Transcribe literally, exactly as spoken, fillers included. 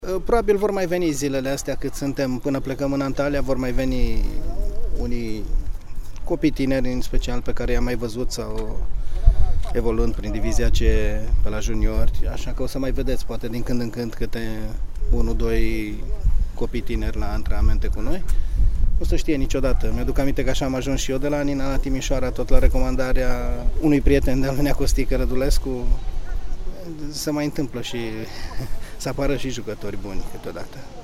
Probabil vor mai veni zilele astea cât suntem până plecăm în Antalya, vor mai veni unii copii tineri în special pe care i-am mai văzut sau evoluând prin divizia C pe la juniori, așa că o să mai vedeți poate din când în când câte unu doi copii tineri la antrenamente cu noi. Nu se știe niciodată. Mi-aduc aminte că așa am ajuns și eu de la Nina la Timișoara, tot la recomandarea unui prieten de-al lui Costică Rădulescu. Se mai întâmplă și să apară și jucători buni câteodată.